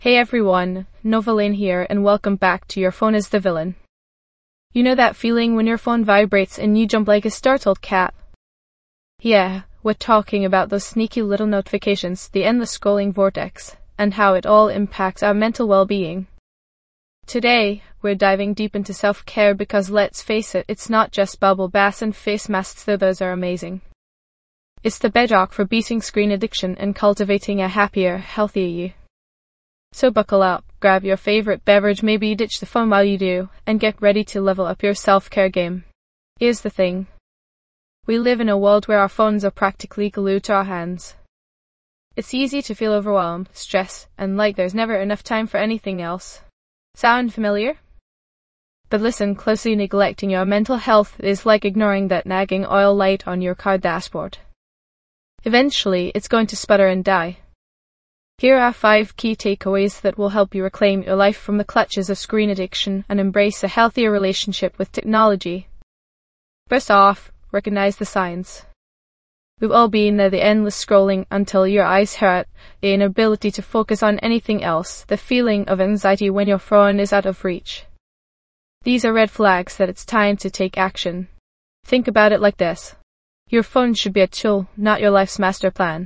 Hey everyone, Novaline here and welcome back to Your Phone is the Villain. You know that feeling when your phone vibrates and you jump like a startled cat? Yeah, we're talking about those sneaky little notifications, the endless scrolling vortex, and how it all impacts our mental well-being. Today, we're diving deep into self-care because let's face it, it's not just bubble baths and face masks, though those are amazing. It's the bedrock for beating screen addiction and cultivating a happier, healthier you. So buckle up, grab your favorite beverage, maybe ditch the phone while you do, and get ready to level up your self-care game. Here's the thing. We live in a world where our phones are practically glued to our hands. It's easy to feel overwhelmed, stressed, and like there's never enough time for anything else. Sound familiar? But listen closely, neglecting your mental health is like ignoring that nagging oil light on your car dashboard. Eventually, it's going to sputter and die. Here are 5 key takeaways that will help you reclaim your life from the clutches of screen addiction and embrace a healthier relationship with technology. First off, recognize the signs. We've all been there, the endless scrolling until your eyes hurt, the inability to focus on anything else, the feeling of anxiety when your phone is out of reach. These are red flags that it's time to take action. Think about it like this. Your phone should be a tool, not your life's master plan.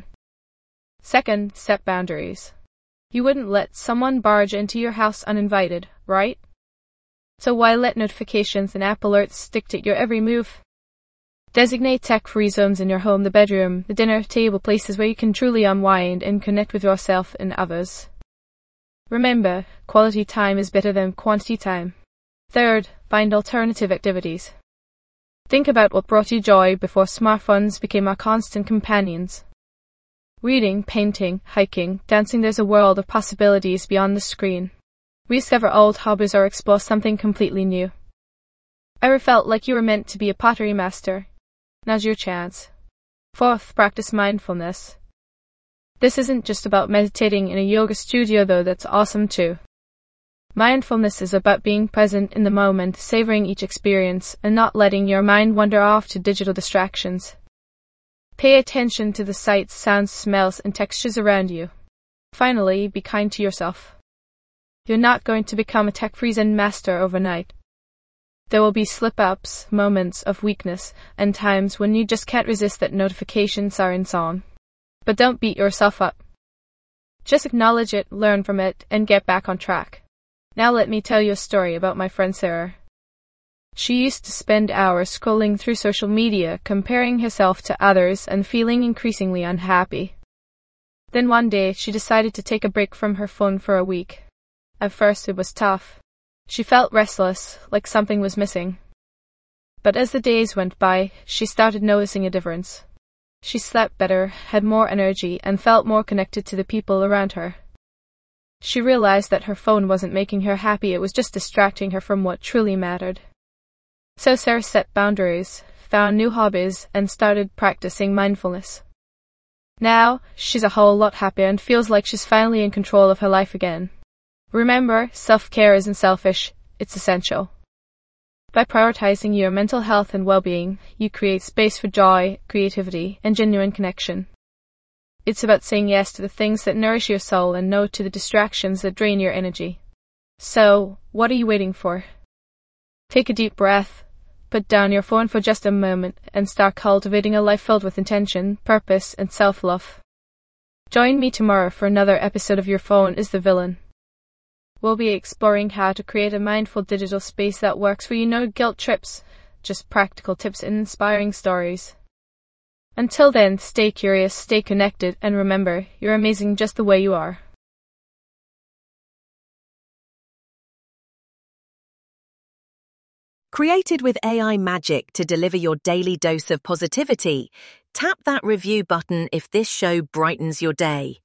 Second, set boundaries. You wouldn't let someone barge into your house uninvited, right? So why let notifications and app alerts dictate your every move? Designate tech-free zones in your home, the bedroom, the dinner table, places where you can truly unwind and connect with yourself and others. Remember, quality time is better than quantity time. Third, find alternative activities. Think about what brought you joy before smartphones became our constant companions. Reading, painting, hiking, dancing, there's a world of possibilities beyond the screen. Rediscover old hobbies or explore something completely new. Ever felt like you were meant to be a pottery master? Now's your chance. Fourth, practice mindfulness. This isn't just about meditating in a yoga studio, though that's awesome too. Mindfulness is about being present in the moment, savoring each experience, and not letting your mind wander off to digital distractions. Pay attention to the sights, sounds, smells, and textures around you. Finally, be kind to yourself. You're not going to become a tech-free Zen master overnight. There will be slip-ups, moments of weakness, and times when you just can't resist that notification siren song. But don't beat yourself up. Just acknowledge it, learn from it, and get back on track. Now let me tell you a story about my friend Sarah. She used to spend hours scrolling through social media, comparing herself to others and feeling increasingly unhappy. Then one day, she decided to take a break from her phone for a week. At first, it was tough. She felt restless, like something was missing. But as the days went by, she started noticing a difference. She slept better, had more energy, and felt more connected to the people around her. She realized that her phone wasn't making her happy, it was just distracting her from what truly mattered. So Sarah set boundaries, found new hobbies, and started practicing mindfulness. Now, she's a whole lot happier and feels like she's finally in control of her life again. Remember, self-care isn't selfish, it's essential. By prioritizing your mental health and well-being, you create space for joy, creativity, and genuine connection. It's about saying yes to the things that nourish your soul and no to the distractions that drain your energy. So, what are you waiting for? Take a deep breath. Put down your phone for just a moment and start cultivating a life filled with intention, purpose, and self-love. Join me tomorrow for another episode of Your Phone is the Villain. We'll be exploring how to create a mindful digital space that works for you. No guilt trips, just practical tips and inspiring stories. Until then, stay curious, stay connected, and remember, you're amazing just the way you are. Created with AI magic to deliver your daily dose of positivity, tap that review button if this show brightens your day.